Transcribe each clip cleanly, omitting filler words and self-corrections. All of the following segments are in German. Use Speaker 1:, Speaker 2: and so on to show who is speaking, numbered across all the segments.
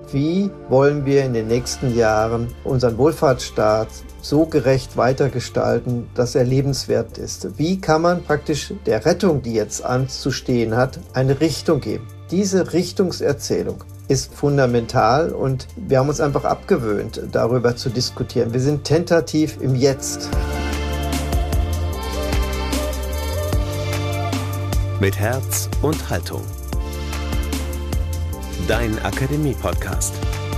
Speaker 1: Wie wollen wir in den nächsten Jahren unseren Wohlfahrtsstaat so gerecht weitergestalten, dass er lebenswert ist? Wie kann man praktisch der Rettung, die jetzt anzustehen hat, eine Richtung geben? Diese Richtungserzählung ist fundamental und wir haben uns einfach abgewöhnt, darüber zu diskutieren. Wir sind tentativ im Jetzt.
Speaker 2: Mit Herz und Haltung. Dein Akademie-Podcast.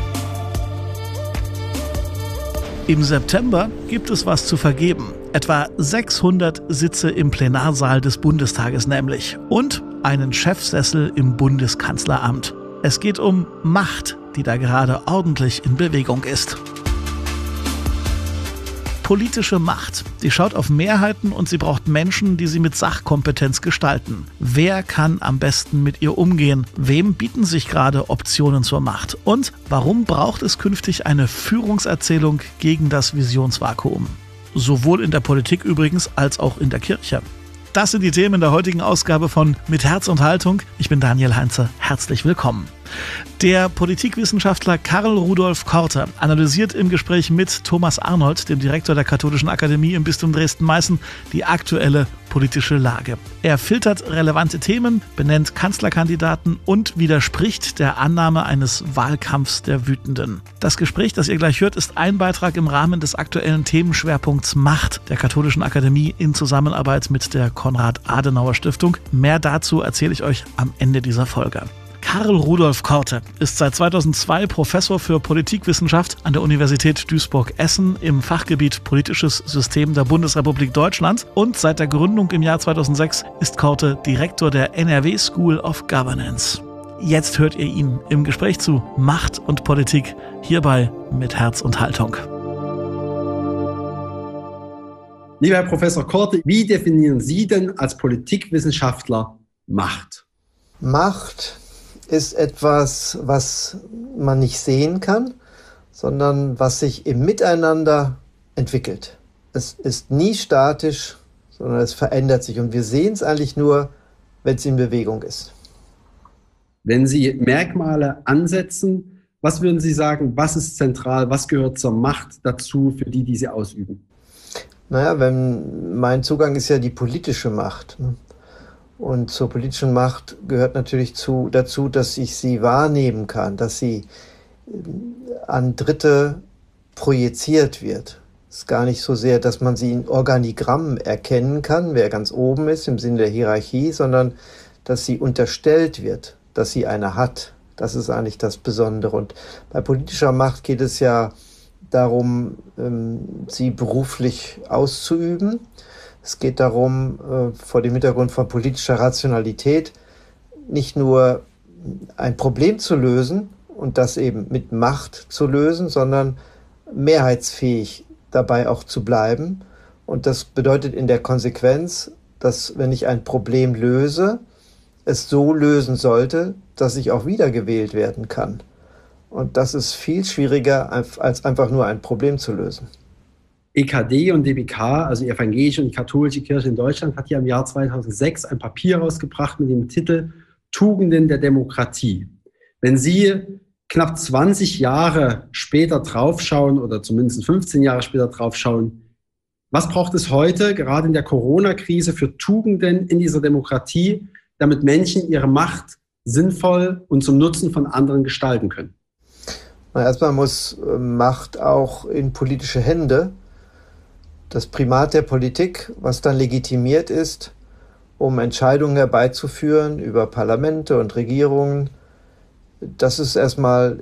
Speaker 3: Im September gibt es was zu vergeben. Etwa 600 Sitze im Plenarsaal des Bundestages nämlich. Und einen Chefsessel im Bundeskanzleramt. Es geht um Macht, die da gerade ordentlich in Bewegung ist. Politische Macht, die schaut auf Mehrheiten und sie braucht Menschen, die sie mit Sachkompetenz gestalten. Wer kann am besten mit ihr umgehen? Wem bieten sich gerade Optionen zur Macht? Und warum braucht es künftig eine Führungserzählung gegen das Visionsvakuum? Sowohl in der Politik übrigens als auch in der Kirche. Das sind die Themen in der heutigen Ausgabe von Mit Herz und Haltung. Ich bin Daniel Heinze. Herzlich willkommen. Der Politikwissenschaftler Karl Rudolf Korte analysiert im Gespräch mit Thomas Arnold, dem Direktor der Katholischen Akademie im Bistum Dresden-Meißen, die aktuelle politische Lage. Er filtert relevante Themen, benennt Kanzlerkandidaten und widerspricht der Annahme eines Wahlkampfs der Wütenden. Das Gespräch, das ihr gleich hört, ist ein Beitrag im Rahmen des aktuellen Themenschwerpunkts Macht der Katholischen Akademie in Zusammenarbeit mit der Konrad-Adenauer-Stiftung. Mehr dazu erzähle ich euch am Ende dieser Folge. Karl Rudolf Korte ist seit 2002 Professor für Politikwissenschaft an der Universität Duisburg-Essen im Fachgebiet Politisches System der Bundesrepublik Deutschland und seit der Gründung im Jahr 2006 ist Korte Direktor der NRW School of Governance. Jetzt hört ihr ihn im Gespräch zu Macht und Politik hierbei mit Herz und Haltung.
Speaker 4: Lieber Herr Professor Korte, wie definieren Sie denn als Politikwissenschaftler Macht?
Speaker 1: Macht ist etwas, was man nicht sehen kann, sondern was sich im Miteinander entwickelt. Es ist nie statisch, sondern es verändert sich. Und wir sehen es eigentlich nur, wenn es in Bewegung ist.
Speaker 4: Wenn Sie Merkmale ansetzen, was würden Sie sagen, was ist zentral, was gehört zur Macht dazu für die sie ausüben?
Speaker 1: Naja, mein Zugang ist ja die politische Macht. Und zur politischen Macht gehört natürlich dazu, dass ich sie wahrnehmen kann, dass sie an Dritte projiziert wird. Es ist gar nicht so sehr, dass man sie in Organigrammen erkennen kann, wer ganz oben ist im Sinne der Hierarchie, sondern dass sie unterstellt wird, dass sie eine hat. Das ist eigentlich das Besondere. Und bei politischer Macht geht es ja darum, sie beruflich auszuüben. Es geht darum, vor dem Hintergrund von politischer Rationalität nicht nur ein Problem zu lösen und das eben mit Macht zu lösen, sondern mehrheitsfähig dabei auch zu bleiben. Und das bedeutet in der Konsequenz, dass wenn ich ein Problem löse, es so lösen sollte, dass ich auch wiedergewählt werden kann. Und das ist viel schwieriger, als einfach nur ein Problem zu lösen.
Speaker 4: EKD und DBK, also die Evangelische und die Katholische Kirche in Deutschland, hat ja im Jahr 2006 ein Papier rausgebracht mit dem Titel Tugenden der Demokratie. Wenn Sie knapp 20 Jahre später draufschauen oder zumindest 15 Jahre später draufschauen, was braucht es heute, gerade in der Corona-Krise, für Tugenden in dieser Demokratie, damit Menschen ihre Macht sinnvoll und zum Nutzen von anderen gestalten können?
Speaker 1: Erstmal muss Macht auch in politische Hände. Das Primat der Politik, was dann legitimiert ist, um Entscheidungen herbeizuführen über Parlamente und Regierungen, das ist erstmal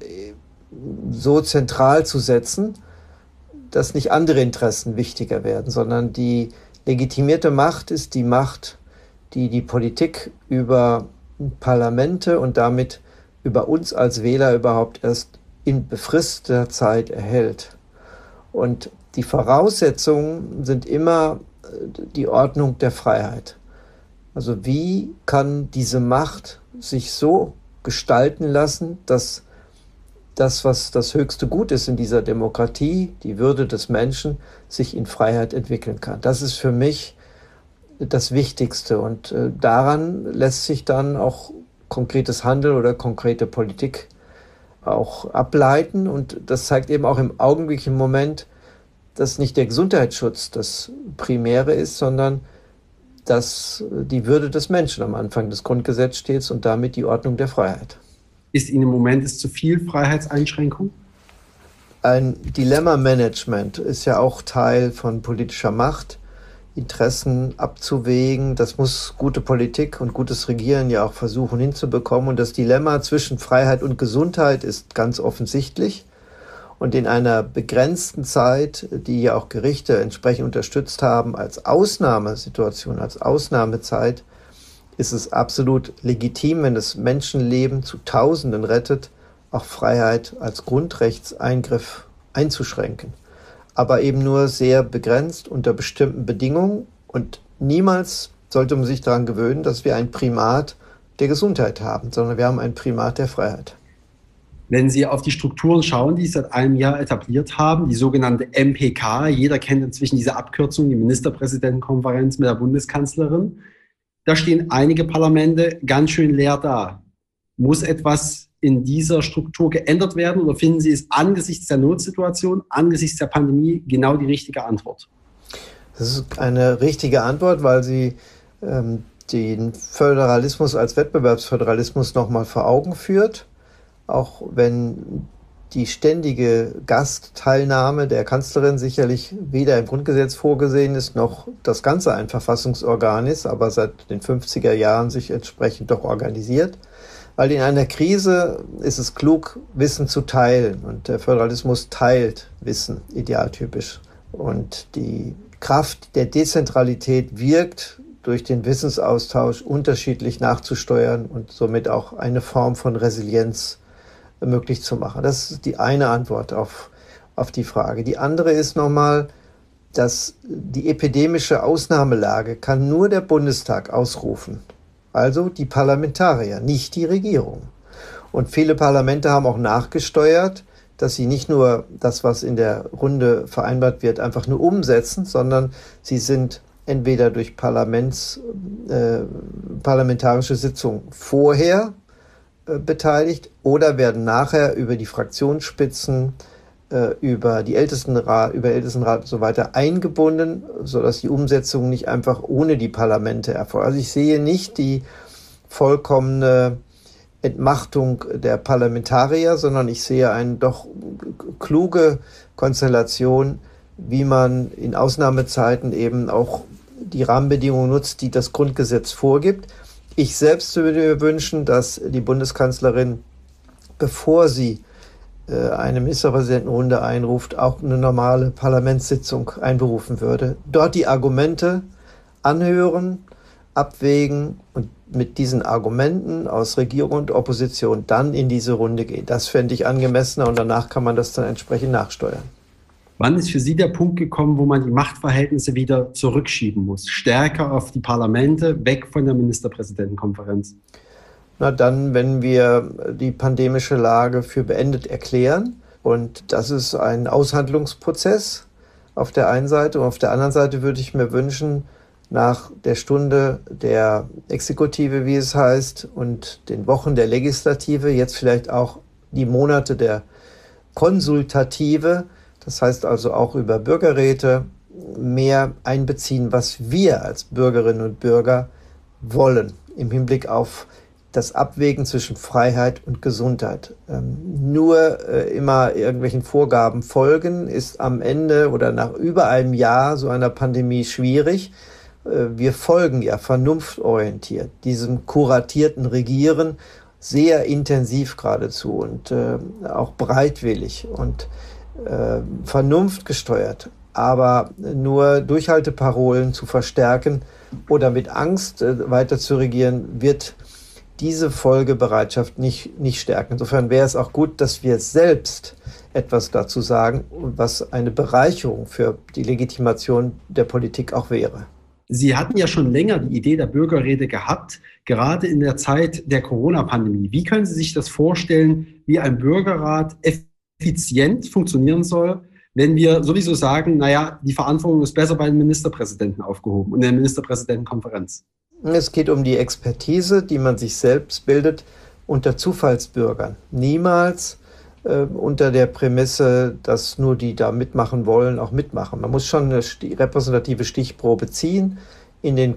Speaker 1: so zentral zu setzen, dass nicht andere Interessen wichtiger werden, sondern die legitimierte Macht ist die Macht, die die Politik über Parlamente und damit über uns als Wähler überhaupt erst in befristeter Zeit erhält. Und die Voraussetzungen sind immer die Ordnung der Freiheit. Also wie kann diese Macht sich so gestalten lassen, dass das, was das höchste Gut ist in dieser Demokratie, die Würde des Menschen, sich in Freiheit entwickeln kann. Das ist für mich das Wichtigste. Und daran lässt sich dann auch konkretes Handeln oder konkrete Politik auch ableiten. Und das zeigt eben auch im augenblicklichen Moment, dass nicht der Gesundheitsschutz das Primäre ist, sondern dass die Würde des Menschen am Anfang des Grundgesetzes steht und damit die Ordnung der Freiheit.
Speaker 4: Ist Ihnen im Moment zu viel Freiheitseinschränkung?
Speaker 1: Ein Dilemma-Management ist ja auch Teil von politischer Macht, Interessen abzuwägen. Das muss gute Politik und gutes Regieren ja auch versuchen hinzubekommen. Und das Dilemma zwischen Freiheit und Gesundheit ist ganz offensichtlich. Und in einer begrenzten Zeit, die ja auch Gerichte entsprechend unterstützt haben, als Ausnahmesituation, als Ausnahmezeit, ist es absolut legitim, wenn es Menschenleben zu Tausenden rettet, auch Freiheit als Grundrechtseingriff einzuschränken. Aber eben nur sehr begrenzt unter bestimmten Bedingungen. Und niemals sollte man sich daran gewöhnen, dass wir ein Primat der Gesundheit haben, sondern wir haben ein Primat der Freiheit.
Speaker 4: Wenn Sie auf die Strukturen schauen, die Sie seit einem Jahr etabliert haben, die sogenannte MPK, jeder kennt inzwischen diese Abkürzung, die Ministerpräsidentenkonferenz mit der Bundeskanzlerin, da stehen einige Parlamente ganz schön leer da. Muss etwas in dieser Struktur geändert werden oder finden Sie es angesichts der Notsituation, angesichts der Pandemie genau die richtige Antwort?
Speaker 1: Das ist eine richtige Antwort, weil Sie den Föderalismus als Wettbewerbsföderalismus nochmal vor Augen führt. Auch wenn die ständige Gastteilnahme der Kanzlerin sicherlich weder im Grundgesetz vorgesehen ist, noch das Ganze ein Verfassungsorgan ist, aber seit den 50er Jahren sich entsprechend doch organisiert. Weil in einer Krise ist es klug, Wissen zu teilen. Und der Föderalismus teilt Wissen, idealtypisch. Und die Kraft der Dezentralität wirkt, durch den Wissensaustausch unterschiedlich nachzusteuern und somit auch eine Form von Resilienz möglich zu machen. Das ist die eine Antwort auf die Frage. Die andere ist nochmal, dass die epidemische Ausnahmelage kann nur der Bundestag ausrufen. Also die Parlamentarier, nicht die Regierung. Und viele Parlamente haben auch nachgesteuert, dass sie nicht nur das, was in der Runde vereinbart wird, einfach nur umsetzen, sondern sie sind entweder durch parlamentarische Sitzungen vorher beteiligt oder werden nachher über die Fraktionsspitzen, über die Ältestenrat und so weiter eingebunden, sodass die Umsetzung nicht einfach ohne die Parlamente erfolgt. Also ich sehe nicht die vollkommene Entmachtung der Parlamentarier, sondern ich sehe eine doch kluge Konstellation, wie man in Ausnahmezeiten eben auch die Rahmenbedingungen nutzt, die das Grundgesetz vorgibt. Ich selbst würde mir wünschen, dass die Bundeskanzlerin, bevor sie eine Ministerpräsidentenrunde einruft, auch eine normale Parlamentssitzung einberufen würde. Dort die Argumente anhören, abwägen und mit diesen Argumenten aus Regierung und Opposition dann in diese Runde gehen. Das fände ich angemessener und danach kann man das dann entsprechend nachsteuern.
Speaker 4: Wann ist für Sie der Punkt gekommen, wo man die Machtverhältnisse wieder zurückschieben muss? Stärker auf die Parlamente, weg von der Ministerpräsidentenkonferenz?
Speaker 1: Na dann, wenn wir die pandemische Lage für beendet erklären. Und das ist ein Aushandlungsprozess auf der einen Seite. Und auf der anderen Seite würde ich mir wünschen, nach der Stunde der Exekutive, wie es heißt, und den Wochen der Legislative, jetzt vielleicht auch die Monate der Konsultative, das heißt also auch über Bürgerräte, mehr einbeziehen, was wir als Bürgerinnen und Bürger wollen im Hinblick auf das Abwägen zwischen Freiheit und Gesundheit. Nur immer irgendwelchen Vorgaben folgen, ist am Ende oder nach über einem Jahr so einer Pandemie schwierig. Wir folgen ja vernunftorientiert diesem kuratierten Regieren sehr intensiv geradezu und auch bereitwillig und vernunftgesteuert. Aber nur Durchhalteparolen zu verstärken oder mit Angst weiter zu regieren, wird diese Folgebereitschaft nicht stärken. Insofern wäre es auch gut, dass wir selbst etwas dazu sagen, was eine Bereicherung für die Legitimation der Politik auch wäre.
Speaker 4: Sie hatten ja schon länger die Idee der Bürgerräte gehabt, gerade in der Zeit der Corona-Pandemie. Wie können Sie sich das vorstellen, wie ein Bürgerrat effizient funktionieren soll, wenn wir sowieso sagen, naja, die Verantwortung ist besser bei den Ministerpräsidenten aufgehoben und in der Ministerpräsidentenkonferenz?
Speaker 1: Es geht um die Expertise, die man sich selbst bildet unter Zufallsbürgern. Niemals unter der Prämisse, dass nur die da mitmachen wollen, auch mitmachen. Man muss schon eine repräsentative Stichprobe ziehen in den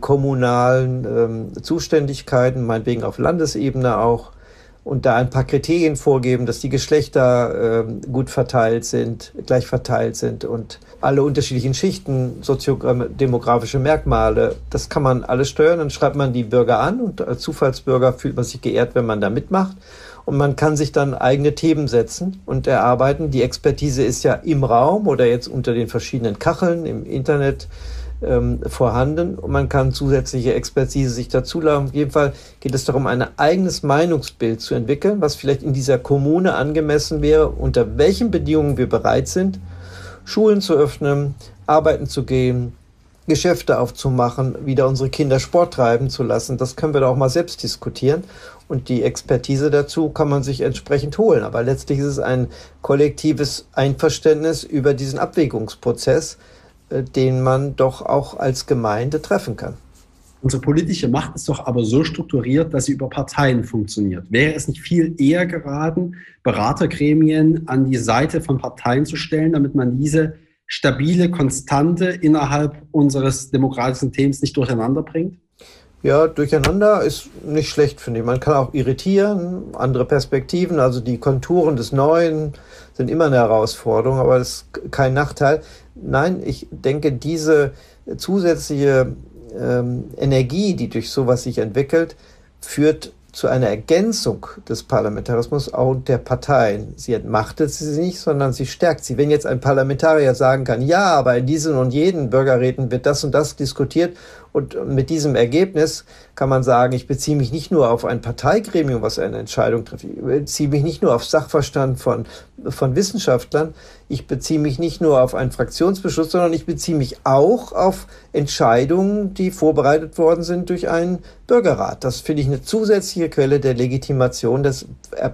Speaker 1: kommunalen Zuständigkeiten, meinetwegen auf Landesebene auch, und da ein paar Kriterien vorgeben, dass die Geschlechter gut verteilt sind, gleich verteilt sind und alle unterschiedlichen Schichten, soziodemografische Merkmale, das kann man alles steuern. Dann schreibt man die Bürger an und als Zufallsbürger fühlt man sich geehrt, wenn man da mitmacht. Und man kann sich dann eigene Themen setzen und erarbeiten. Die Expertise ist ja im Raum oder jetzt unter den verschiedenen Kacheln im Internet vorhanden und man kann zusätzliche Expertise sich dazuladen. Auf jeden Fall geht es darum, ein eigenes Meinungsbild zu entwickeln, was vielleicht in dieser Kommune angemessen wäre, unter welchen Bedingungen wir bereit sind, Schulen zu öffnen, arbeiten zu gehen, Geschäfte aufzumachen, wieder unsere Kinder Sport treiben zu lassen. Das können wir da auch mal selbst diskutieren. Und die Expertise dazu kann man sich entsprechend holen. Aber letztlich ist es ein kollektives Einverständnis über diesen Abwägungsprozess, den man doch auch als Gemeinde treffen kann.
Speaker 4: Unsere politische Macht ist doch aber so strukturiert, dass sie über Parteien funktioniert. Wäre es nicht viel eher geraten, Beratergremien an die Seite von Parteien zu stellen, damit man diese stabile Konstante innerhalb unseres demokratischen Systems nicht durcheinander bringt?
Speaker 1: Ja, durcheinander ist nicht schlecht, finde ich. Man kann auch irritieren, andere Perspektiven, also die Konturen des Neuen sind immer eine Herausforderung, aber das ist kein Nachteil. Nein, ich denke, diese zusätzliche Energie, die durch sowas sich entwickelt, führt zu einer Ergänzung des Parlamentarismus und der Parteien. Sie entmachtet sie nicht, sondern sie stärkt sie. Wenn jetzt ein Parlamentarier sagen kann, ja, aber in diesen und jenen Bürgerräten wird das und das diskutiert und mit diesem Ergebnis kann man sagen, ich beziehe mich nicht nur auf ein Parteigremium, was eine Entscheidung trifft, ich beziehe mich nicht nur auf Sachverstand von Wissenschaftlern, ich beziehe mich nicht nur auf einen Fraktionsbeschluss, sondern ich beziehe mich auch auf Entscheidungen, die vorbereitet worden sind durch einen Bürgerrat. Das finde ich eine zusätzliche Quelle der Legitimation. Das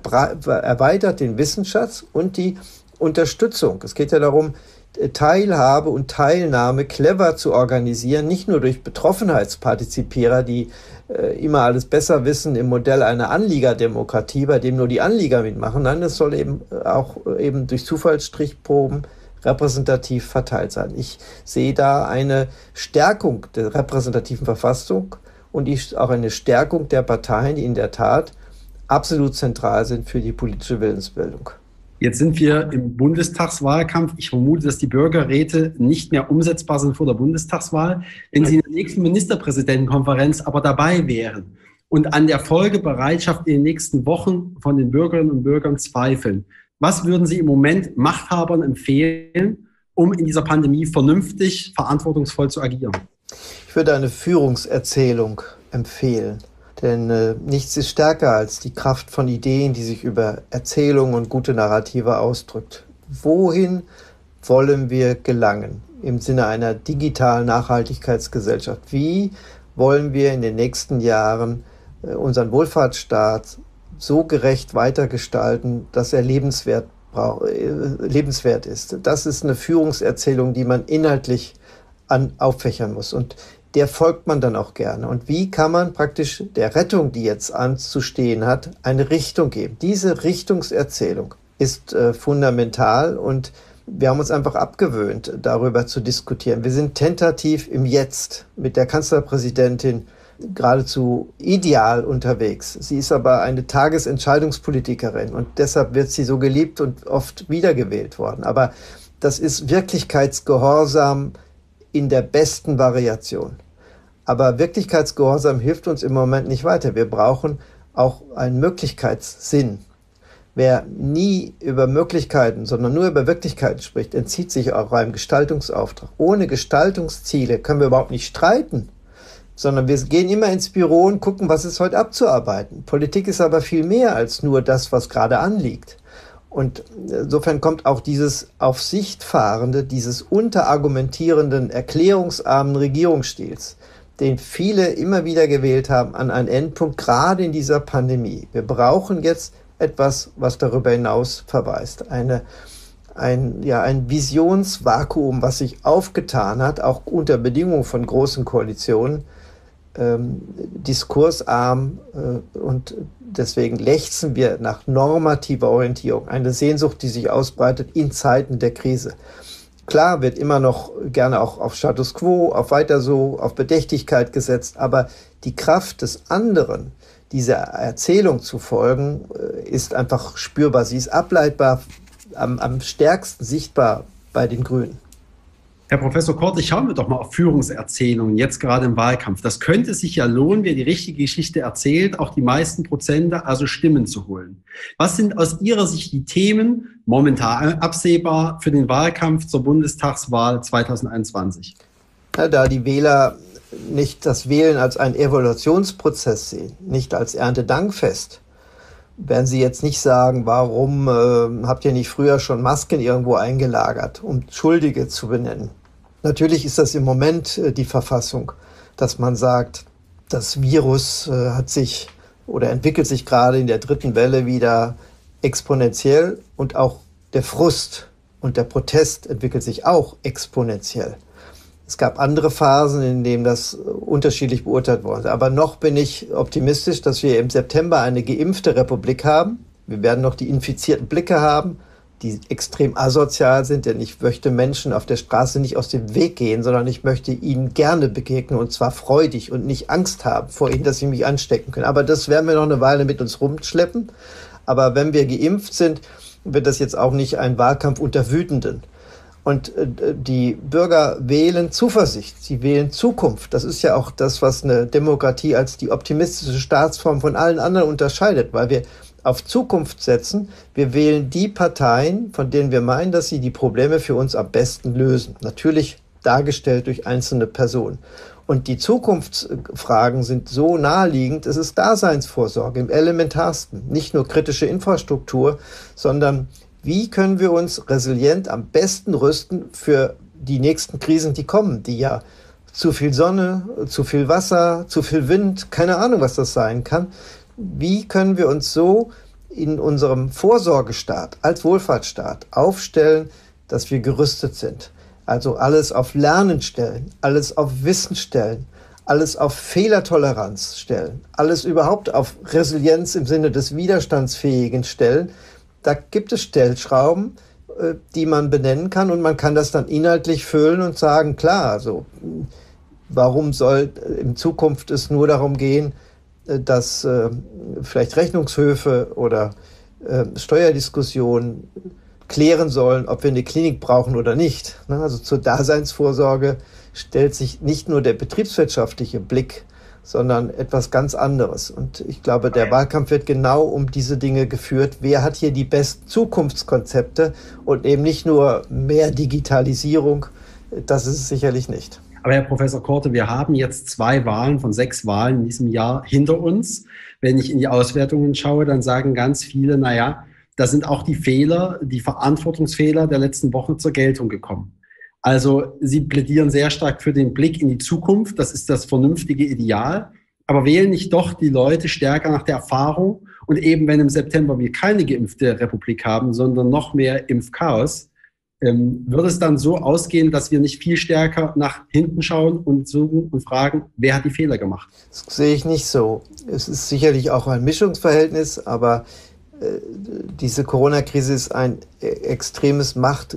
Speaker 1: erweitert den Wissensschatz und die Unterstützung. Es geht ja darum, Teilhabe und Teilnahme clever zu organisieren, nicht nur durch Betroffenheitspartizipierer, die immer alles besser wissen im Modell einer Anliegerdemokratie, bei dem nur die Anlieger mitmachen. Nein, das soll eben auch durch Zufallsstrichproben repräsentativ verteilt sein. Ich sehe da eine Stärkung der repräsentativen Verfassung und auch eine Stärkung der Parteien, die in der Tat absolut zentral sind für die politische Willensbildung.
Speaker 4: Jetzt sind wir im Bundestagswahlkampf. Ich vermute, dass die Bürgerräte nicht mehr umsetzbar sind vor der Bundestagswahl. Wenn Sie in der nächsten Ministerpräsidentenkonferenz aber dabei wären und an der Folgebereitschaft in den nächsten Wochen von den Bürgerinnen und Bürgern zweifeln, was würden Sie im Moment Machthabern empfehlen, um in dieser Pandemie vernünftig, verantwortungsvoll zu agieren?
Speaker 1: Ich würde eine Führungserzählung empfehlen. Denn nichts ist stärker als die Kraft von Ideen, die sich über Erzählungen und gute Narrative ausdrückt. Wohin wollen wir gelangen im Sinne einer digitalen Nachhaltigkeitsgesellschaft? Wie wollen wir in den nächsten Jahren unseren Wohlfahrtsstaat so gerecht weitergestalten, dass er lebenswert ist? Das ist eine Führungserzählung, die man inhaltlich auffächern muss. Und der folgt man dann auch gerne. Und wie kann man praktisch der Rettung, die jetzt anzustehen hat, eine Richtung geben? Diese Richtungserzählung ist fundamental und wir haben uns einfach abgewöhnt, darüber zu diskutieren. Wir sind tentativ im Jetzt mit der Kanzlerpräsidentin geradezu ideal unterwegs. Sie ist aber eine Tagesentscheidungspolitikerin und deshalb wird sie so geliebt und oft wiedergewählt worden. Aber das ist Wirklichkeitsgehorsam in der besten Variation. Aber Wirklichkeitsgehorsam hilft uns im Moment nicht weiter. Wir brauchen auch einen Möglichkeitssinn. Wer nie über Möglichkeiten, sondern nur über Wirklichkeiten spricht, entzieht sich auch einem Gestaltungsauftrag. Ohne Gestaltungsziele können wir überhaupt nicht streiten, sondern wir gehen immer ins Büro und gucken, was ist heute abzuarbeiten. Politik ist aber viel mehr als nur das, was gerade anliegt. Und insofern kommt auch dieses auf Sicht fahrende, dieses unterargumentierenden, erklärungsarmen Regierungsstils, den viele immer wieder gewählt haben, an einen Endpunkt, gerade in dieser Pandemie. Wir brauchen jetzt etwas, was darüber hinaus verweist. Ein Visionsvakuum, was sich aufgetan hat, auch unter Bedingungen von großen Koalitionen, diskursarm und deswegen lechzen wir nach normativer Orientierung. Eine Sehnsucht, die sich ausbreitet in Zeiten der Krise. Klar wird immer noch gerne auch auf Status Quo, auf weiter so, auf Bedächtigkeit gesetzt, aber die Kraft des anderen, dieser Erzählung zu folgen, ist einfach spürbar. Sie ist ableitbar, am stärksten sichtbar bei den Grünen.
Speaker 4: Herr Professor Korte, schauen wir doch mal auf Führungserzählungen, jetzt gerade im Wahlkampf. Das könnte sich ja lohnen, wer die richtige Geschichte erzählt, auch die meisten Prozente, also Stimmen zu holen. Was sind aus Ihrer Sicht die Themen, momentan absehbar, für den Wahlkampf zur Bundestagswahl 2021?
Speaker 1: Ja, da die Wähler nicht das Wählen als einen Evaluationsprozess sehen, nicht als Erntedankfest, werden Sie jetzt nicht sagen, warum habt ihr nicht früher schon Masken irgendwo eingelagert, um Schuldige zu benennen. Natürlich ist das im Moment die Verfassung, dass man sagt, das Virus hat sich oder entwickelt sich gerade in der dritten Welle wieder exponentiell und auch der Frust und der Protest entwickelt sich auch exponentiell. Es gab andere Phasen, in denen das unterschiedlich beurteilt wurde. Aber noch bin ich optimistisch, dass wir im September eine geimpfte Republik haben. Wir werden noch die infizierten Blicke haben, die extrem asozial sind, denn ich möchte Menschen auf der Straße nicht aus dem Weg gehen, sondern ich möchte ihnen gerne begegnen und zwar freudig und nicht Angst haben vor ihnen, dass sie mich anstecken können. Aber das werden wir noch eine Weile mit uns rumschleppen. Aber wenn wir geimpft sind, wird das jetzt auch nicht ein Wahlkampf unter Wütenden. Und die Bürger wählen Zuversicht, sie wählen Zukunft. Das ist ja auch das, was eine Demokratie als die optimistische Staatsform von allen anderen unterscheidet, weil wir auf Zukunft setzen. Wir wählen die Parteien, von denen wir meinen, dass sie die Probleme für uns am besten lösen. Natürlich dargestellt durch einzelne Personen. Und die Zukunftsfragen sind so naheliegend, es ist Daseinsvorsorge im Elementarsten. Nicht nur kritische Infrastruktur, sondern wie können wir uns resilient am besten rüsten für die nächsten Krisen, die kommen, die ja zu viel Sonne, zu viel Wasser, zu viel Wind, keine Ahnung, was das sein kann. Wie können wir uns so in unserem Vorsorgestaat, als Wohlfahrtsstaat aufstellen, dass wir gerüstet sind? Also alles auf Lernen stellen, alles auf Wissen stellen, alles auf Fehlertoleranz stellen, alles überhaupt auf Resilienz im Sinne des Widerstandsfähigen stellen. Da gibt es Stellschrauben, die man benennen kann und man kann das dann inhaltlich füllen und sagen, klar, also warum soll in Zukunft es nur darum gehen, dass vielleicht Rechnungshöfe oder Steuerdiskussionen klären sollen, ob wir eine Klinik brauchen oder nicht. Also zur Daseinsvorsorge stellt sich nicht nur der betriebswirtschaftliche Blick, sondern etwas ganz anderes. Und ich glaube, der Wahlkampf wird genau um diese Dinge geführt. Wer hat hier die besten Zukunftskonzepte und eben nicht nur mehr Digitalisierung? Das ist es sicherlich nicht.
Speaker 4: Aber Herr Professor Korte, wir haben jetzt 2 Wahlen von 6 Wahlen in diesem Jahr hinter uns. Wenn ich in die Auswertungen schaue, dann sagen ganz viele, naja, da sind auch die Fehler, die Verantwortungsfehler der letzten Wochen zur Geltung gekommen. Also Sie plädieren sehr stark für den Blick in die Zukunft. Das ist das vernünftige Ideal. Aber wählen nicht doch die Leute stärker nach der Erfahrung? Und eben, wenn im September wir keine geimpfte Republik haben, sondern noch mehr Impfchaos, wird es dann so ausgehen, dass wir nicht viel stärker nach hinten schauen und suchen und fragen, wer hat die Fehler gemacht?
Speaker 1: Das sehe ich nicht so. Es ist sicherlich auch ein Mischungsverhältnis, aber diese Corona-Krise ist ein extremes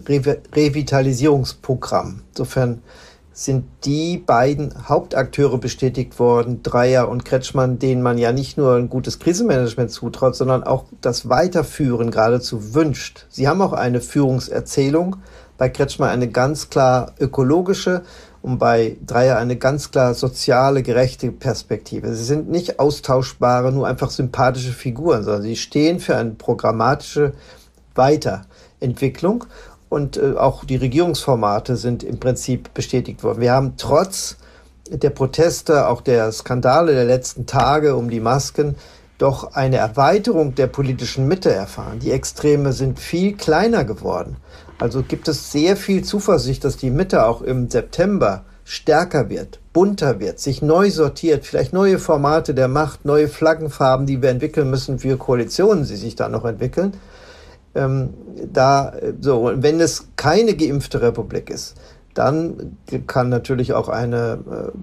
Speaker 1: Machtrevitalisierungsprogramm. Insofern sind die beiden Hauptakteure bestätigt worden, Dreyer und Kretschmann, denen man ja nicht nur ein gutes Krisenmanagement zutraut, sondern auch das Weiterführen geradezu wünscht. Sie haben auch eine Führungserzählung, bei Kretschmann eine ganz klar ökologische und bei Dreyer eine ganz klar soziale, gerechte Perspektive. Sie sind nicht austauschbare, nur einfach sympathische Figuren, sondern sie stehen für eine programmatische Weiterentwicklung. Und auch die Regierungsformate sind im Prinzip bestätigt worden. Wir haben trotz der Proteste, auch der Skandale der letzten Tage um die Masken, doch eine Erweiterung der politischen Mitte erfahren. Die Extreme sind viel kleiner geworden. Also gibt es sehr viel Zuversicht, dass die Mitte auch im September stärker wird, bunter wird, sich neu sortiert, vielleicht neue Formate der Macht, neue Flaggenfarben, die wir entwickeln müssen für Koalitionen, die sich da noch entwickeln. Wenn es keine geimpfte Republik ist, dann kann natürlich auch eine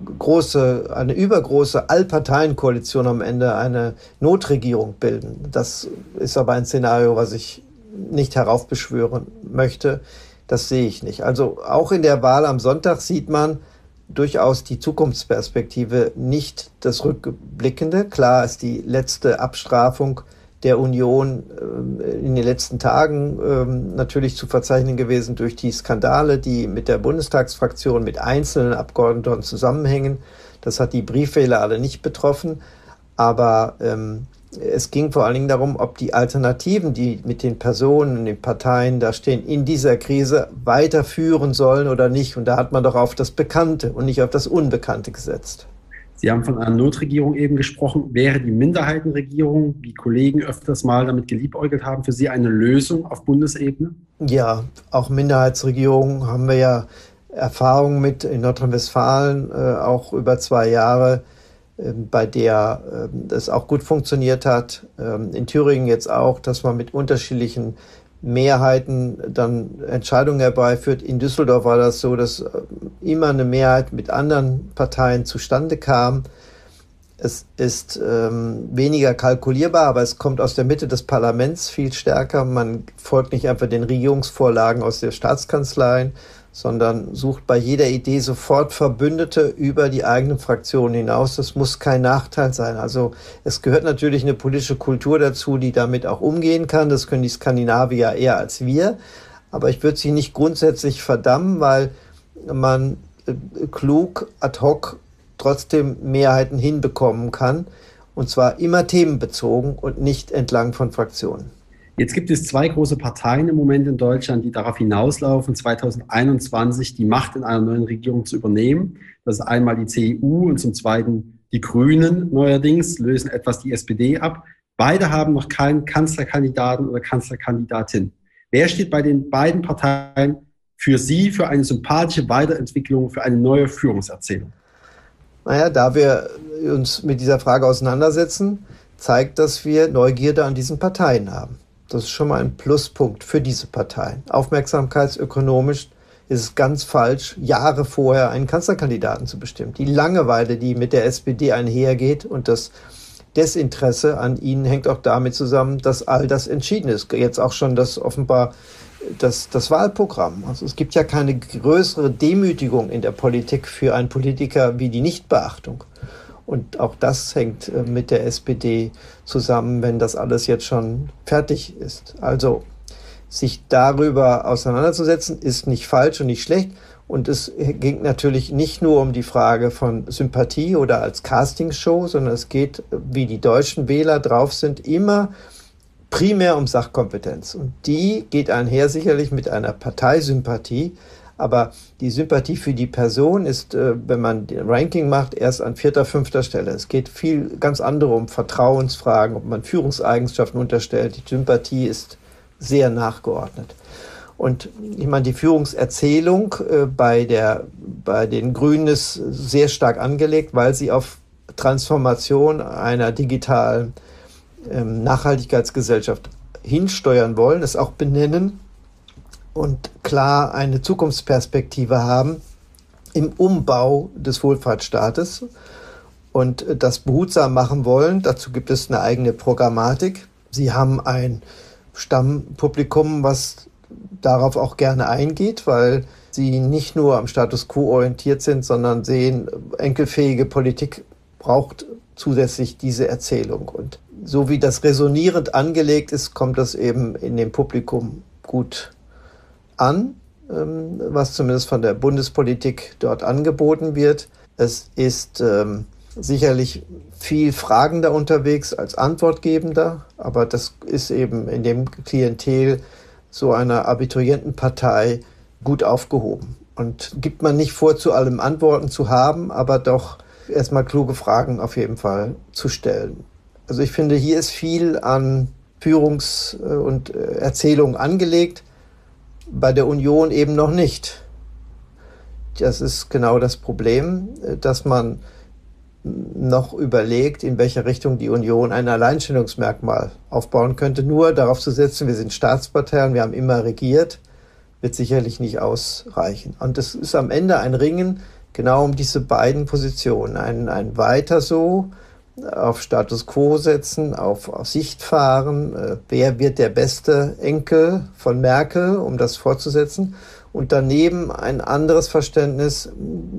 Speaker 1: übergroße Allparteienkoalition am Ende eine Notregierung bilden. Das ist aber ein Szenario, was ich nicht heraufbeschwören möchte. Das sehe ich nicht. Also auch in der Wahl am Sonntag sieht man durchaus die Zukunftsperspektive, nicht das Rückblickende. Klar ist die letzte Abstrafung der Union in den letzten Tagen natürlich zu verzeichnen gewesen durch die Skandale, die mit der Bundestagsfraktion, mit einzelnen Abgeordneten zusammenhängen. Das hat die Briefwähler alle nicht betroffen. Aber es ging vor allen Dingen darum, ob die Alternativen, die mit den Personen, den Parteien da stehen, in dieser Krise weiterführen sollen oder nicht. Und da hat man doch auf das Bekannte und nicht auf das Unbekannte gesetzt.
Speaker 4: Sie haben von einer Notregierung eben gesprochen. Wäre die Minderheitenregierung, wie Kollegen öfters mal damit geliebäugelt haben, für Sie eine Lösung auf Bundesebene?
Speaker 1: Ja, auch Minderheitsregierungen haben wir ja Erfahrung mit in Nordrhein-Westfalen, auch über 2 Jahre, bei der das auch gut funktioniert hat. In Thüringen jetzt auch, dass man mit unterschiedlichen Mehrheiten dann Entscheidungen herbeiführt. In Düsseldorf war das so, dass immer eine Mehrheit mit anderen Parteien zustande kam. Es ist weniger kalkulierbar, aber es kommt aus der Mitte des Parlaments viel stärker. Man folgt nicht einfach den Regierungsvorlagen aus der Staatskanzlei, sondern sucht bei jeder Idee sofort Verbündete über die eigenen Fraktionen hinaus. Das muss kein Nachteil sein. Also es gehört natürlich eine politische Kultur dazu, die damit auch umgehen kann. Das können die Skandinavier eher als wir. Aber ich würde sie nicht grundsätzlich verdammen, weil man klug ad hoc trotzdem Mehrheiten hinbekommen kann. Und zwar immer themenbezogen und nicht entlang von Fraktionen.
Speaker 4: Jetzt gibt es 2 große Parteien im Moment in Deutschland, die darauf hinauslaufen, 2021 die Macht in einer neuen Regierung zu übernehmen. Das ist einmal die CDU und zum Zweiten die Grünen neuerdings, lösen etwas die SPD ab. Beide haben noch keinen Kanzlerkandidaten oder Kanzlerkandidatin. Wer steht bei den beiden Parteien für Sie für eine sympathische Weiterentwicklung, für eine neue Führungserzählung?
Speaker 1: Naja, da wir uns mit dieser Frage auseinandersetzen, zeigt, dass wir Neugierde an diesen Parteien haben. Das ist schon mal ein Pluspunkt für diese Parteien. Aufmerksamkeitsökonomisch ist es ganz falsch, Jahre vorher einen Kanzlerkandidaten zu bestimmen. Die Langeweile, die mit der SPD einhergeht und das Desinteresse an ihnen hängt auch damit zusammen, dass all das entschieden ist. Jetzt auch schon das Wahlprogramm. Also es gibt ja keine größere Demütigung in der Politik für einen Politiker wie die Nichtbeachtung. Und auch das hängt mit der SPD zusammen, wenn das alles jetzt schon fertig ist. Also sich darüber auseinanderzusetzen, ist nicht falsch und nicht schlecht. Und es ging natürlich nicht nur um die Frage von Sympathie oder als Castingshow, sondern es geht, wie die deutschen Wähler drauf sind, immer primär um Sachkompetenz. Und die geht einher sicherlich mit einer Parteisympathie. Aber die Sympathie für die Person ist, wenn man den Ranking macht, erst an 4., 5. Stelle. Es geht viel ganz andere um Vertrauensfragen, ob man Führungseigenschaften unterstellt. Die Sympathie ist sehr nachgeordnet. Und ich meine, die Führungserzählung bei den Grünen ist sehr stark angelegt, weil sie auf Transformation einer digitalen Nachhaltigkeitsgesellschaft hinsteuern wollen, es auch benennen und klar eine Zukunftsperspektive haben im Umbau des Wohlfahrtsstaates und das behutsam machen wollen. Dazu gibt es eine eigene Programmatik. Sie haben ein Stammpublikum, was darauf auch gerne eingeht, weil sie nicht nur am Status quo orientiert sind, sondern sehen, enkelfähige Politik braucht zusätzlich diese Erzählung. Und so wie das resonierend angelegt ist, kommt das eben in dem Publikum gut an, was zumindest von der Bundespolitik dort angeboten wird. Es ist sicherlich viel fragender unterwegs als antwortgebender, aber das ist eben in dem Klientel so einer Abiturientenpartei gut aufgehoben. Und gibt man nicht vor, zu allem Antworten zu haben, aber doch erstmal kluge Fragen auf jeden Fall zu stellen. Also ich finde, hier ist viel an Führungs- und Erzählung angelegt, bei der Union eben noch nicht. Das ist genau das Problem, dass man noch überlegt, in welcher Richtung die Union ein Alleinstellungsmerkmal aufbauen könnte. Nur darauf zu setzen, wir sind Staatspartei und wir haben immer regiert, wird sicherlich nicht ausreichen. Und es ist am Ende ein Ringen genau um diese beiden Positionen. Ein weiter so, auf Status Quo setzen, auf Sicht fahren, wer wird der beste Enkel von Merkel, um das fortzusetzen, und daneben ein anderes Verständnis,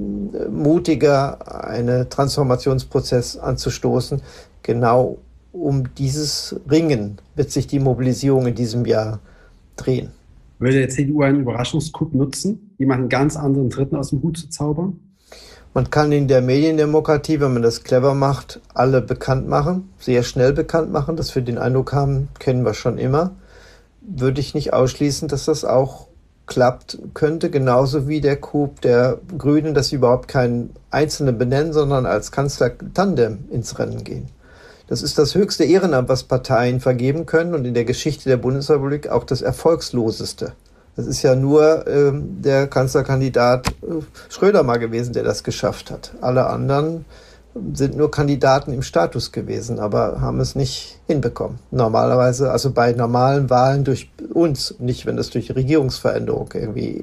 Speaker 1: mutiger einen Transformationsprozess anzustoßen. Genau um dieses Ringen wird sich die Mobilisierung in diesem Jahr drehen.
Speaker 4: Würde der CDU einen Überraschungscoup nutzen, jemanden ganz anderen Dritten aus dem Hut zu zaubern?
Speaker 1: Man kann in der Mediendemokratie, wenn man das clever macht, alle bekannt machen, sehr schnell bekannt machen, dass wir den Eindruck haben, kennen wir schon immer. Würde ich nicht ausschließen, dass das auch klappt könnte, genauso wie der Coup der Grünen, dass sie überhaupt keinen Einzelnen benennen, sondern als Kanzler-Tandem ins Rennen gehen. Das ist das höchste Ehrenamt, was Parteien vergeben können und in der Geschichte der Bundesrepublik auch das erfolgsloseste. Das ist ja nur der Kanzlerkandidat Schröder mal gewesen, der das geschafft hat. Alle anderen sind nur Kandidaten im Status gewesen, aber haben es nicht hinbekommen. Normalerweise, also bei normalen Wahlen durch uns, nicht wenn das durch Regierungsveränderung irgendwie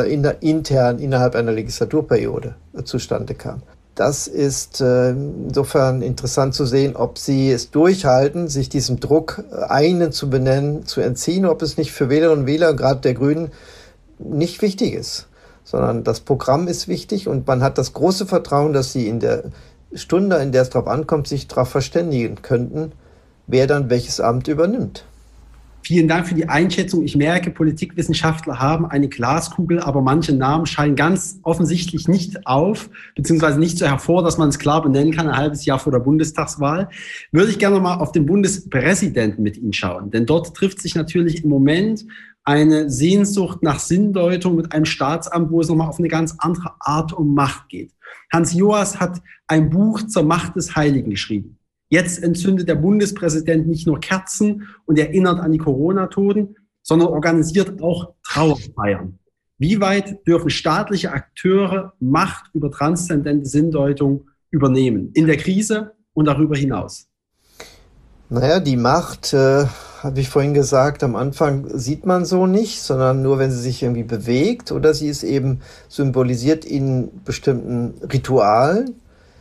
Speaker 1: intern innerhalb einer Legislaturperiode zustande kam. Das ist insofern interessant zu sehen, ob sie es durchhalten, sich diesem Druck, einen zu benennen, zu entziehen, ob es nicht für Wählerinnen und Wähler, gerade der Grünen, nicht wichtig ist, sondern das Programm ist wichtig und man hat das große Vertrauen, dass sie in der Stunde, in der es darauf ankommt, sich darauf verständigen könnten, wer dann welches Amt übernimmt.
Speaker 4: Vielen Dank für die Einschätzung. Ich merke, Politikwissenschaftler haben eine Glaskugel, aber manche Namen scheinen ganz offensichtlich nicht auf, beziehungsweise nicht so hervor, dass man es klar benennen kann, ein halbes Jahr vor der Bundestagswahl. Würde ich gerne mal auf den Bundespräsidenten mit Ihnen schauen, denn dort trifft sich natürlich im Moment eine Sehnsucht nach Sinndeutung mit einem Staatsamt, wo es nochmal auf eine ganz andere Art um Macht geht. Hans Joas hat ein Buch zur Macht des Heiligen geschrieben. Jetzt entzündet der Bundespräsident nicht nur Kerzen und erinnert an die Corona-Toten, sondern organisiert auch Trauerfeiern. Wie weit dürfen staatliche Akteure Macht über transzendente Sinndeutung übernehmen? In der Krise und darüber hinaus?
Speaker 1: Naja, die Macht, habe ich vorhin gesagt, am Anfang sieht man so nicht, sondern nur, wenn sie sich irgendwie bewegt oder sie ist eben symbolisiert in bestimmten Ritualen.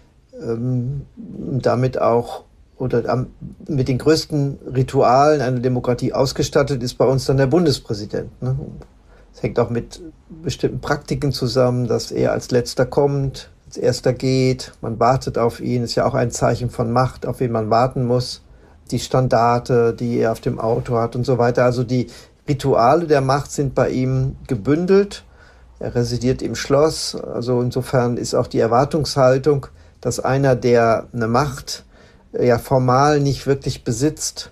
Speaker 1: Damit auch oder mit den größten Ritualen einer Demokratie ausgestattet ist bei uns dann der Bundespräsident. Ne? Das hängt auch mit bestimmten Praktiken zusammen, dass er als Letzter kommt, als Erster geht, man wartet auf ihn, ist ja auch ein Zeichen von Macht, auf wen man warten muss. Die Standarte, die er auf dem Auto hat und so weiter. Also die Rituale der Macht sind bei ihm gebündelt. Er residiert im Schloss, also insofern ist auch die Erwartungshaltung, dass einer, der eine Macht ja formal nicht wirklich besitzt,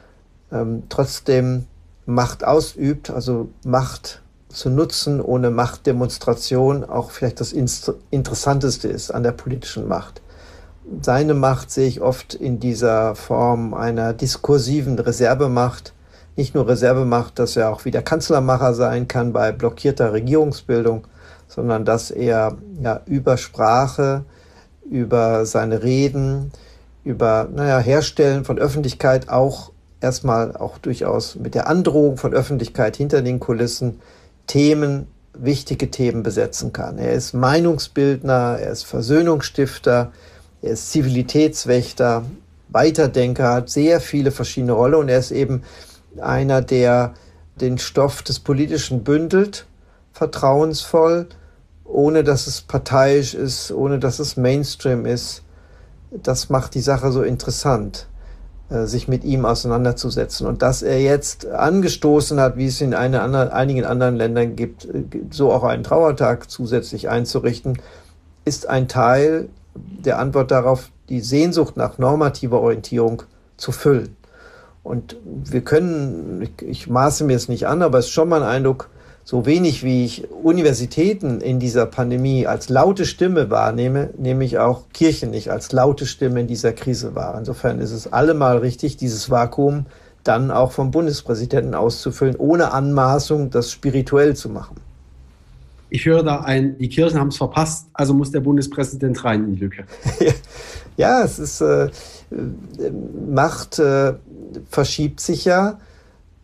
Speaker 1: trotzdem Macht ausübt, also Macht zu nutzen ohne Machtdemonstration auch vielleicht das Interessanteste ist an der politischen Macht. Seine Macht sehe ich oft in dieser Form einer diskursiven Reservemacht. Nicht nur Reservemacht, dass er auch wieder Kanzlermacher sein kann bei blockierter Regierungsbildung, sondern dass er ja über Sprache, über seine Reden, über Herstellen von Öffentlichkeit auch erstmal auch durchaus mit der Androhung von Öffentlichkeit hinter den Kulissen wichtige Themen besetzen kann. Er ist Meinungsbildner, er ist Versöhnungsstifter, er ist Zivilitätswächter, Weiterdenker, hat sehr viele verschiedene Rollen und er ist eben einer, der den Stoff des Politischen bündelt, vertrauensvoll, ohne dass es parteiisch ist, ohne dass es Mainstream ist. Das macht die Sache so interessant, sich mit ihm auseinanderzusetzen. Und dass er jetzt angestoßen hat, wie es in einigen anderen Ländern gibt, so auch einen Trauertag zusätzlich einzurichten, ist ein Teil der Antwort darauf, die Sehnsucht nach normativer Orientierung zu füllen. Und wir können, ich maße mir es nicht an, aber es ist schon mal ein Eindruck, so wenig wie ich Universitäten in dieser Pandemie als laute Stimme wahrnehme, nehme ich auch Kirchen nicht als laute Stimme in dieser Krise wahr. Insofern ist es allemal richtig, dieses Vakuum dann auch vom Bundespräsidenten auszufüllen, ohne Anmaßung, das spirituell zu machen.
Speaker 4: Ich höre da die Kirchen haben es verpasst, also muss der Bundespräsident rein in die Lücke.
Speaker 1: Ja, es ist, Macht verschiebt sich ja.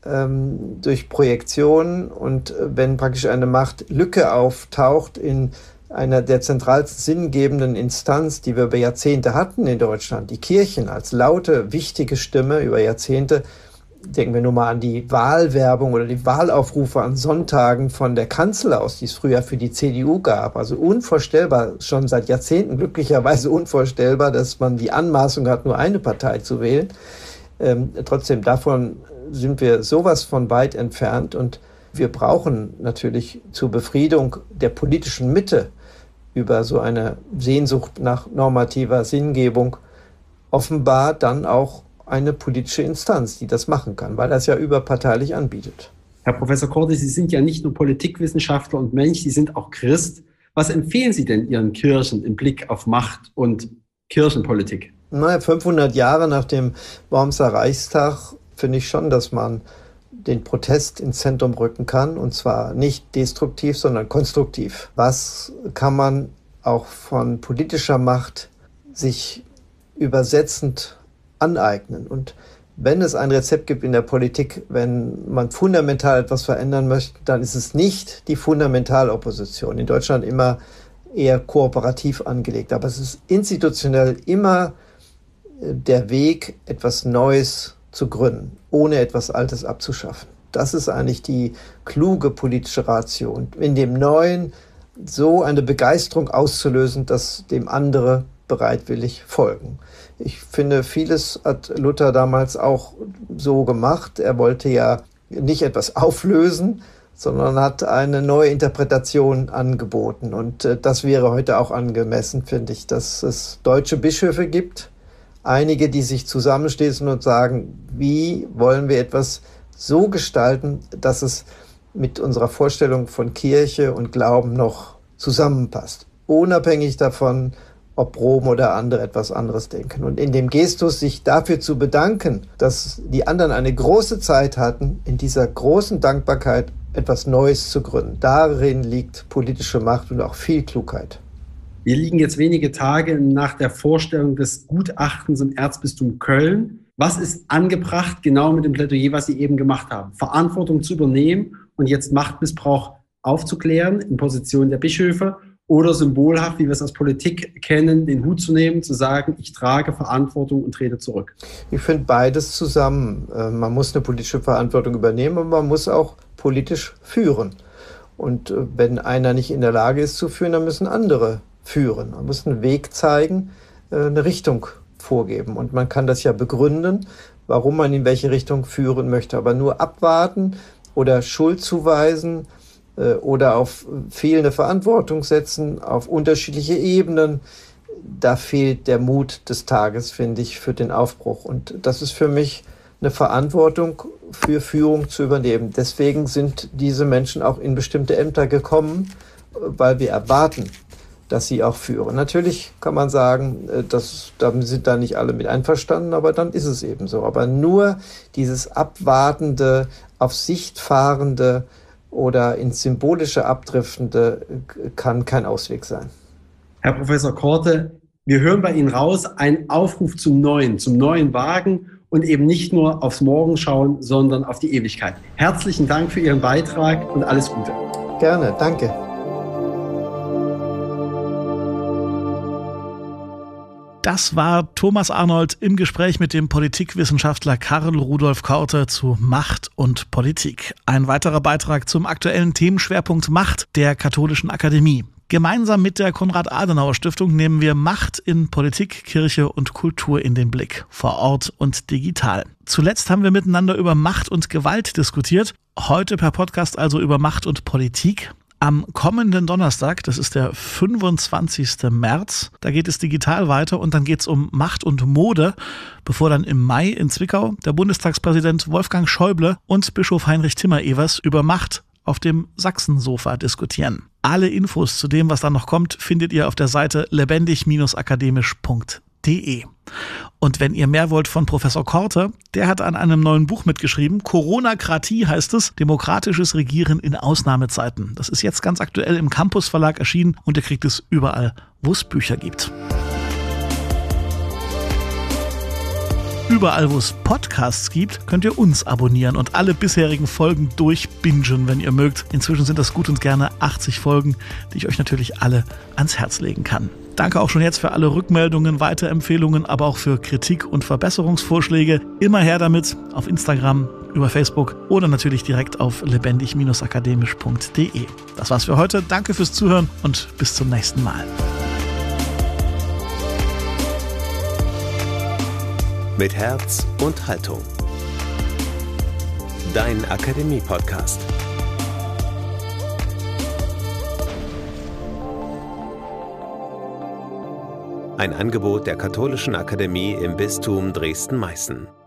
Speaker 1: durch Projektion, und wenn praktisch eine Machtlücke auftaucht in einer der zentralsten sinngebenden Instanz, die wir über Jahrzehnte hatten in Deutschland, die Kirchen als laute, wichtige Stimme über Jahrzehnte. Denken wir nur mal an die Wahlwerbung oder die Wahlaufrufe an Sonntagen von der Kanzel aus, die es früher für die CDU gab. Also unvorstellbar, schon seit Jahrzehnten glücklicherweise unvorstellbar, dass man die Anmaßung hat, nur eine Partei zu wählen. Trotzdem, davon sind wir sowas von weit entfernt, und wir brauchen natürlich zur Befriedung der politischen Mitte über so eine Sehnsucht nach normativer Sinngebung offenbar dann auch eine politische Instanz, die das machen kann, weil das ja überparteilich anbietet.
Speaker 4: Herr Professor Korte, Sie sind ja nicht nur Politikwissenschaftler und Mensch, Sie sind auch Christ. Was empfehlen Sie denn Ihren Kirchen im Blick auf Macht und Kirchenpolitik?
Speaker 1: 500 Jahre nach dem Wormser Reichstag finde ich schon, dass man den Protest ins Zentrum rücken kann, und zwar nicht destruktiv, sondern konstruktiv. Was kann man auch von politischer Macht sich übersetzend aneignen? Und wenn es ein Rezept gibt in der Politik, wenn man fundamental etwas verändern möchte, dann ist es nicht die Fundamentalopposition. In Deutschland immer eher kooperativ angelegt, aber es ist institutionell immer der Weg, etwas Neues zu gründen, ohne etwas Altes abzuschaffen. Das ist eigentlich die kluge politische Ratio. Und in dem Neuen so eine Begeisterung auszulösen, dass dem andere bereitwillig folgen. Ich finde, vieles hat Luther damals auch so gemacht. Er wollte ja nicht etwas auflösen, sondern hat eine neue Interpretation angeboten. Und das wäre heute auch angemessen, finde ich, dass es deutsche Bischöfe gibt, einige, die sich zusammenschließen und sagen, wie wollen wir etwas so gestalten, dass es mit unserer Vorstellung von Kirche und Glauben noch zusammenpasst, unabhängig davon, ob Rom oder andere etwas anderes denken. Und in dem Gestus, sich dafür zu bedanken, dass die anderen eine große Zeit hatten, in dieser großen Dankbarkeit etwas Neues zu gründen. Darin liegt politische Macht und auch viel Klugheit.
Speaker 4: Wir liegen jetzt wenige Tage nach der Vorstellung des Gutachtens im Erzbistum Köln. Was ist angebracht genau mit dem Plädoyer, was Sie eben gemacht haben? Verantwortung zu übernehmen und jetzt Machtmissbrauch aufzuklären in Position der Bischöfe, oder symbolhaft, wie wir es aus Politik kennen, den Hut zu nehmen, zu sagen, ich trage Verantwortung und trete zurück?
Speaker 1: Ich finde beides zusammen. Man muss eine politische Verantwortung übernehmen, aber man muss auch politisch führen. Und wenn einer nicht in der Lage ist zu führen, dann müssen andere führen. Man muss einen Weg zeigen, eine Richtung vorgeben. Und man kann das ja begründen, warum man in welche Richtung führen möchte. Aber nur abwarten oder Schuld zuweisen oder auf fehlende Verantwortung setzen, auf unterschiedliche Ebenen, da fehlt der Mut des Tages, finde ich, für den Aufbruch. Und das ist für mich eine Verantwortung für Führung zu übernehmen. Deswegen sind diese Menschen auch in bestimmte Ämter gekommen, weil wir erwarten, dass sie auch führen. Natürlich kann man sagen, da sind da nicht alle mit einverstanden, aber dann ist es eben so. Aber nur dieses abwartende, auf Sicht fahrende oder ins Symbolische abdriftende kann kein Ausweg sein.
Speaker 4: Herr Professor Korte, wir hören bei Ihnen raus, ein Aufruf zum neuen Wagen und eben nicht nur aufs Morgen schauen, sondern auf die Ewigkeit. Herzlichen Dank für Ihren Beitrag und alles Gute.
Speaker 1: Gerne, danke.
Speaker 3: Das war Thomas Arnold im Gespräch mit dem Politikwissenschaftler Karl Rudolf Korte zu Macht und Politik. Ein weiterer Beitrag zum aktuellen Themenschwerpunkt Macht der Katholischen Akademie. Gemeinsam mit der Konrad-Adenauer-Stiftung nehmen wir Macht in Politik, Kirche und Kultur in den Blick, vor Ort und digital. Zuletzt haben wir miteinander über Macht und Gewalt diskutiert, heute per Podcast also über Macht und Politik. Am kommenden Donnerstag, das ist der 25. März, da geht es digital weiter und dann geht es um Macht und Mode, bevor dann im Mai in Zwickau der Bundestagspräsident Wolfgang Schäuble und Bischof Heinrich Timmer-Evers über Macht auf dem Sachsensofa diskutieren. Alle Infos zu dem, was dann noch kommt, findet ihr auf der Seite lebendig-akademisch.de. Und wenn ihr mehr wollt von Professor Korte, der hat an einem neuen Buch mitgeschrieben. Coronakratie heißt es, demokratisches Regieren in Ausnahmezeiten. Das ist jetzt ganz aktuell im Campus Verlag erschienen und ihr kriegt es überall, wo es Bücher gibt. Überall, wo es Podcasts gibt, könnt ihr uns abonnieren und alle bisherigen Folgen durchbingen, wenn ihr mögt. Inzwischen sind das gut und gerne 80 Folgen, die ich euch natürlich alle ans Herz legen kann. Danke auch schon jetzt für alle Rückmeldungen, Weiterempfehlungen, aber auch für Kritik und Verbesserungsvorschläge. Immer her damit auf Instagram, über Facebook oder natürlich direkt auf lebendig-akademisch.de. Das war's für heute. Danke fürs Zuhören und bis zum nächsten Mal.
Speaker 2: Mit Herz und Haltung. Dein Akademie-Podcast. Ein Angebot der Katholischen Akademie im Bistum Dresden-Meißen.